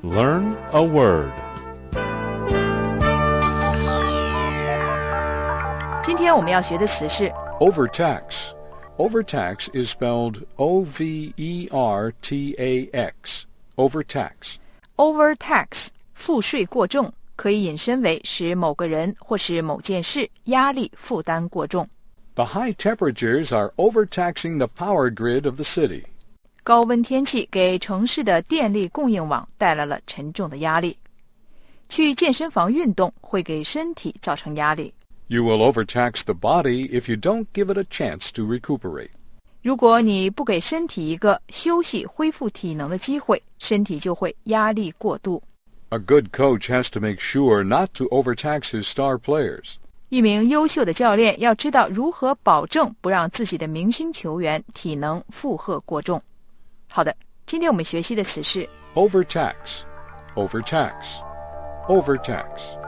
Learn a word. 今天我们要学的词是 Overtax. Overtax is spelled O-V-E-R-T-A-X. Overtax. overtax 赋税过重，可以引申为使某个人或是某件事压力负担过重。 The high temperatures are overtaxing the power grid of the city. 高温天气给城市的电力供应网带来了沉重的压力。去健身房运动会给身体造成压力。 You will overtax the body if you don't give it a chance to recuperate. 如果你不给身体一个休息恢复体能的机会，身体就会压力过度。 A good coach has to make sure not to overtax his star players. 一名优秀的教练要知道如何保证不让自己的明星球员体能负荷过重。好的，今天我们学习的词是 Overtax. Overtax. Overtax.